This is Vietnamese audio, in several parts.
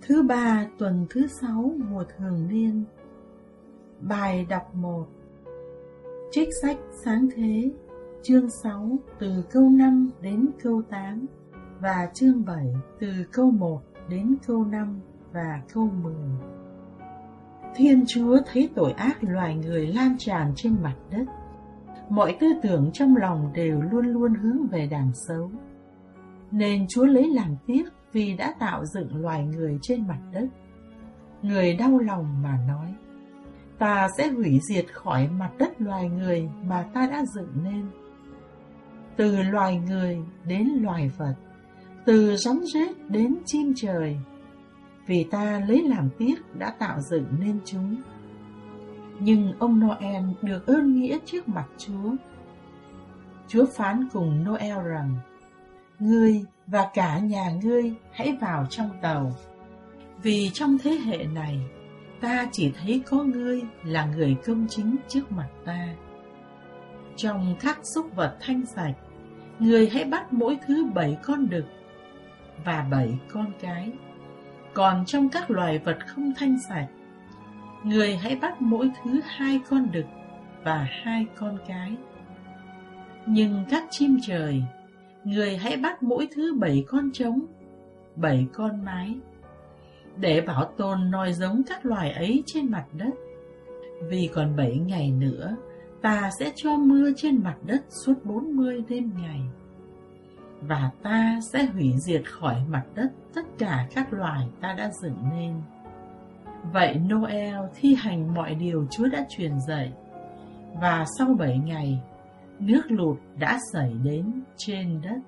Thứ ba tuần thứ 6 mùa thường niên. Bài đọc 1. Trích sách Sáng Thế, chương 6 từ câu 5 đến câu 8 và chương 7 từ câu 1 đến câu 5 và câu 10. Thiên Chúa thấy tội ác loài người lan tràn trên mặt đất. Mọi tư tưởng trong lòng đều luôn luôn hướng về đàng xấu. Nên Chúa lấy làm tiếc vì đã tạo dựng loài người trên mặt đất. Người đau lòng mà nói: ta sẽ hủy diệt khỏi mặt đất loài người mà ta đã dựng nên. Từ loài người đến loài vật, từ rắn rết đến chim trời, vì ta lấy làm tiếc đã tạo dựng nên chúng. Nhưng ông Noel được ơn nghĩa trước mặt Chúa. Chúa phán cùng Noel rằng: ngươi và cả nhà ngươi hãy vào trong tàu, vì trong thế hệ này ta chỉ thấy có ngươi là người công chính trước mặt ta. Trong các súc vật thanh sạch, ngươi hãy bắt mỗi thứ 7 con đực và 7 con cái. Còn trong các loài vật không thanh sạch, ngươi hãy bắt mỗi thứ 2 con đực và 2 con cái. Nhưng các chim trời, ngươi hãy bắt mỗi thứ 7 con trống, 7 con mái, để bảo tồn nòi giống các loài ấy trên mặt đất. Vì còn 7 ngày nữa, ta sẽ cho mưa trên mặt đất suốt 40 đêm ngày. Và ta sẽ hủy diệt khỏi mặt đất tất cả các loài ta đã dựng nên. Vậy Noel thi hành mọi điều Chúa đã truyền dạy. Và sau 7 ngày, nước lụt đã xảy đến trên đất.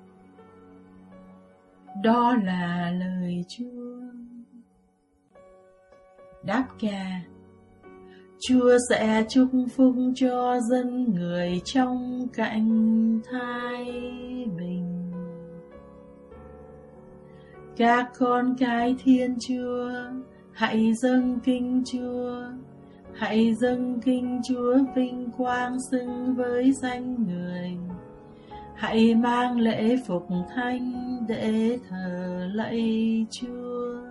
Đó là lời Chúa. Đáp ca: Chúa sẽ chúc phúc cho dân người trong cảnh thái bình. Các con cái Thiên Chúa, hãy dâng kính Chúa. Hãy dâng kính Chúa, vinh quang xứng với danh người. Hãy mang lễ phục thánh để thờ lạy Chúa.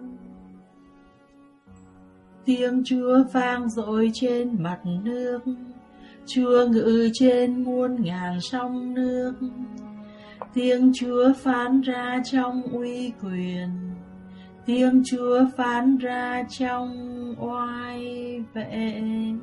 Tiếng Chúa vang dội trên mặt nước, Chúa ngự trên muôn ngàn sóng nước. Tiếng Chúa phán ra trong uy quyền, tiếng Chúa phán ra trong oai vệ.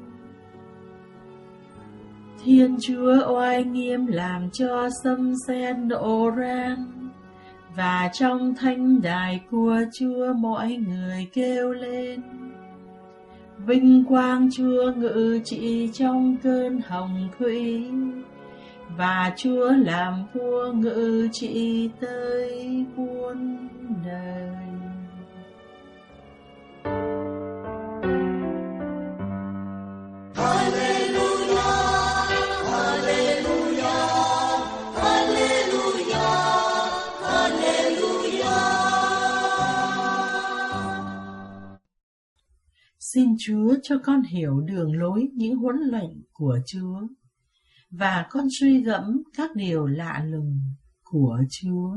Thiên Chúa oai nghiêm làm cho sấm sét nổ rang, và trong thánh đài của Chúa mọi người kêu lên. Vinh quang Chúa ngự trị trong cơn hồng thủy, và Chúa làm vua ngự trị tới muôn đời. Xin Chúa cho con hiểu đường lối những huấn lệnh của Chúa, và con suy gẫm các điều lạ lùng của Chúa.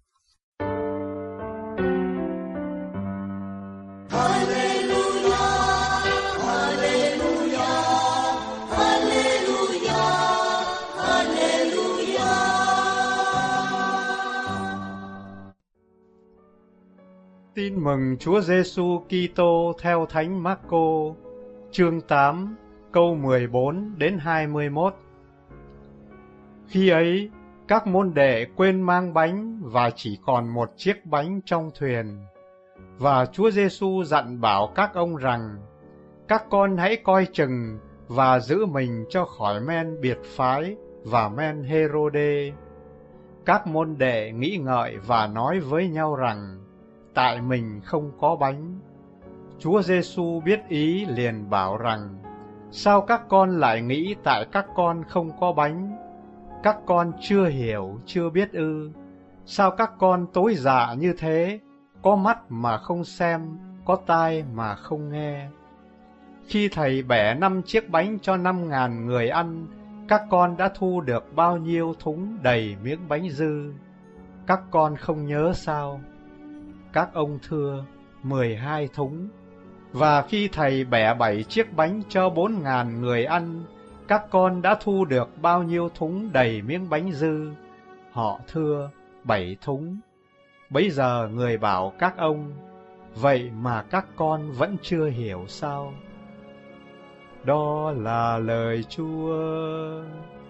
Tin mừng Chúa Giêsu Kitô theo Thánh Mác-cô, chương 8, câu 14 đến 21. Khi ấy, các môn đệ quên mang bánh và chỉ còn một chiếc bánh trong thuyền. Và Chúa Giêsu dặn bảo các ông rằng: các con hãy coi chừng và giữ mình cho khỏi men biệt phái và men Hê-rô-đê. Các môn đệ nghĩ ngợi và nói với nhau rằng: tại mình không có bánh. Chúa Giêsu biết ý liền bảo rằng: sao các con lại nghĩ tại các con không có bánh? Các con chưa hiểu, chưa biết ư? Sao các con tối dạ như thế, có mắt mà không xem, có tai mà không nghe? Khi Thầy bẻ 5 chiếc bánh cho 5.000 người ăn, các con đã thu được bao nhiêu thúng đầy miếng bánh dư? Các con không nhớ sao? Các ông thưa: 12 thúng. Và khi thầy bẻ 7 chiếc bánh cho 4.000 người ăn, các con đã thu được bao nhiêu thúng đầy miếng bánh dư? Họ thưa, 7 thúng. Bấy giờ người bảo các ông, vậy mà các con vẫn chưa hiểu sao? Đó là lời Chúa.